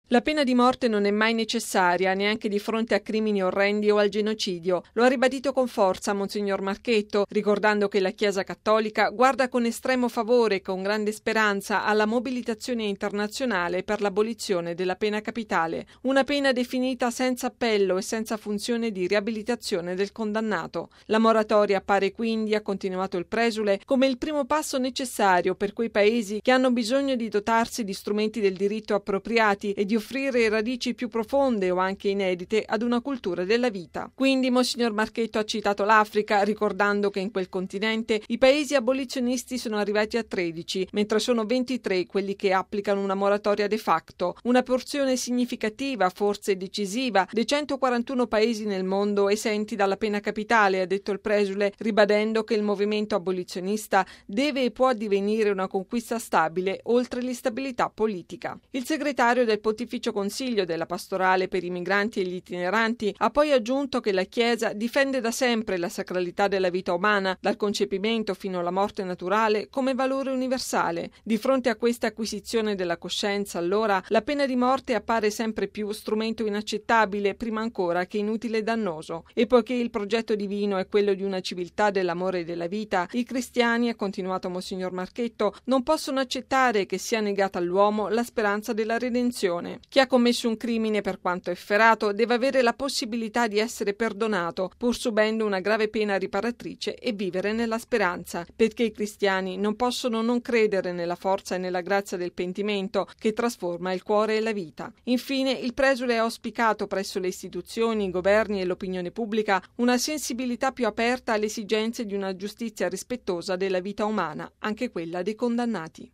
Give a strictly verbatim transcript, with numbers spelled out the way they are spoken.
La pena di morte non è mai necessaria, neanche di fronte a crimini orrendi o al genocidio. Lo ha ribadito con forza Monsignor Marchetto, ricordando che la Chiesa Cattolica guarda con estremo favore e con grande speranza alla mobilitazione internazionale per l'abolizione della pena capitale, una pena definita senza appello e senza funzione di riabilitazione del condannato. La moratoria appare quindi, ha continuato il presule, come il primo passo necessario per quei paesi che hanno bisogno di dotarsi di strumenti del diritto appropriati e di offrire radici più profonde o anche inedite ad una cultura della vita. Quindi Monsignor Marchetto ha citato l'Africa, ricordando che in quel continente i paesi abolizionisti sono arrivati a tredici, mentre sono ventitré quelli che applicano una moratoria de facto, una porzione significativa, forse decisiva, dei centoquarantuno paesi nel mondo esenti dalla pena capitale, ha detto il presule, ribadendo che il movimento abolizionista deve e può divenire una conquista stabile oltre l'instabilità politica. Il segretario del Pontificio Consiglio della Pastorale per i migranti e gli itineranti ha poi aggiunto che la Chiesa difende da sempre la sacralità della vita umana, dal concepimento fino alla morte naturale, come valore universale. Di fronte a questa acquisizione della coscienza, allora, la pena di morte appare sempre più strumento inaccettabile, prima ancora che inutile e dannoso. E poiché il progetto divino è quello di una civiltà dell'amore e della vita, i cristiani, ha continuato Monsignor Marchetto, non possono accettare che sia negata all'uomo la speranza della redenzione. Chi ha commesso un crimine, per quanto efferato, deve avere la possibilità di essere perdonato, pur subendo una grave pena riparatrice, e vivere nella speranza, perché i cristiani non possono non credere nella forza e nella grazia del pentimento che trasforma il cuore e la vita. Infine, il presule ha auspicato presso le istituzioni, i governi e l'opinione pubblica una sensibilità più aperta alle esigenze di una giustizia rispettosa della vita umana, anche quella dei condannati.